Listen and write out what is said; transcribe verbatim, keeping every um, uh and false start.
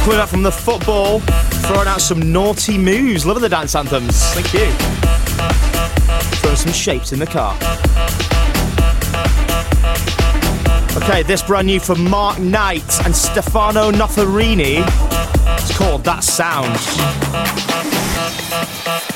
Coming back from the football, throwing out some naughty moves. Loving the dance anthems. Thank you. Throwing some shapes in the car. Okay, this brand new from Mark Knight and Stefano Noferini. It's called That Sound.